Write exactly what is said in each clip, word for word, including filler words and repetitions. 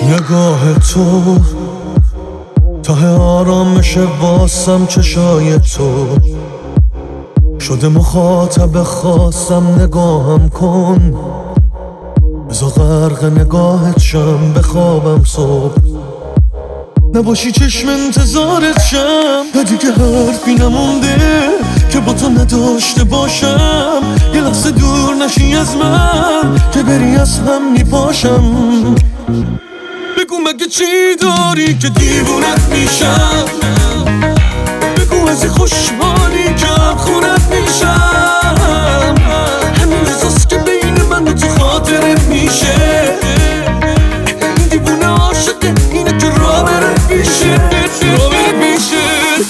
نگاه تو ته آرامش واسم، چشای تو شده مخاطب خاصم. نگاهم کن بزا غرق نگاهت شم، بخوابم صبح نباشی چشم انتظارت شم. دیگه حرفی نمونده که با تو نداشته باشم. یه لحظه دور نشی از من که بری از هم میپاشم. بگو مگه چی داری که دیوونت میشم. بگو از خوشحالی که هم خونت میشم. همین احساس که بین من و تو خاطرت میشه. دیوونه عاشقه اینه که راه بره پیشه، راه بره پیشه.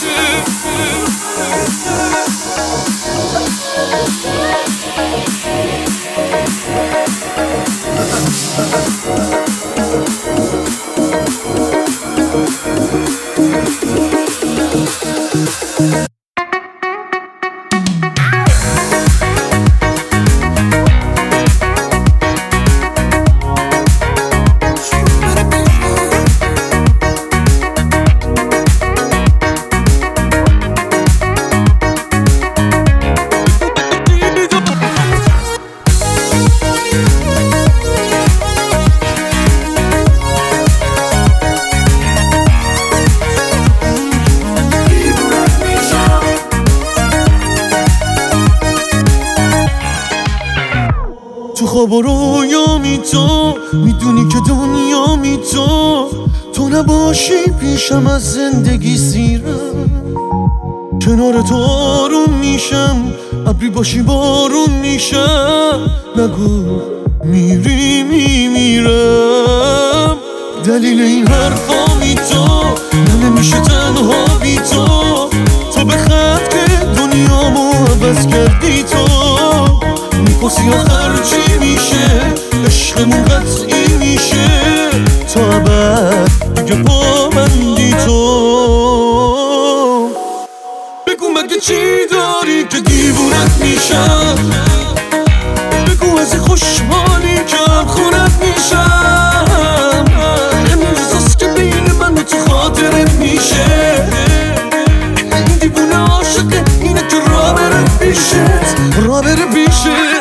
تو خواب و رویامی تو میدونی که دنیا می تو تو نباشی پیشم از زندگی سیرم. کنار تو آروم میشم، ابری باشی بارون میشم. نگو میری میمیرم. دلیل این حرفا می تو نمیشه تنها بی تو. تو به خط که دنیامو عوض کردی تو. میپرسی آخر چی میشه، عشقمون قطعی میشه. تا ابد دیگه با من بی تو. بگو مگه چی داری که دیوونت میشم. بگو از خوشحالی که هم خونت میشم. همین احساس که بین من و تو خاطرت میشه. دیوونه عاشقه اینه که راه بره پیشه، راه بره پیشه.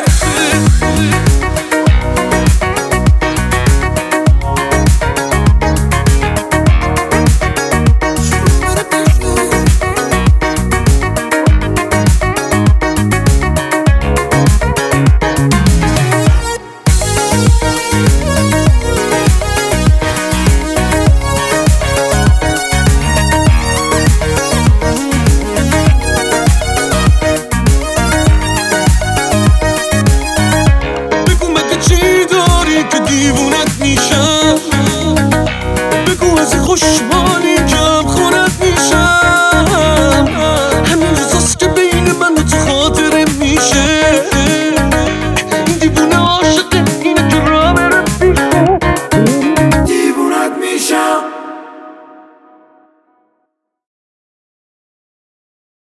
بگو از خوشحالی که هم خونت میشم. همین احساس که بین من و تو خاطرم میشه. دیوونه عاشق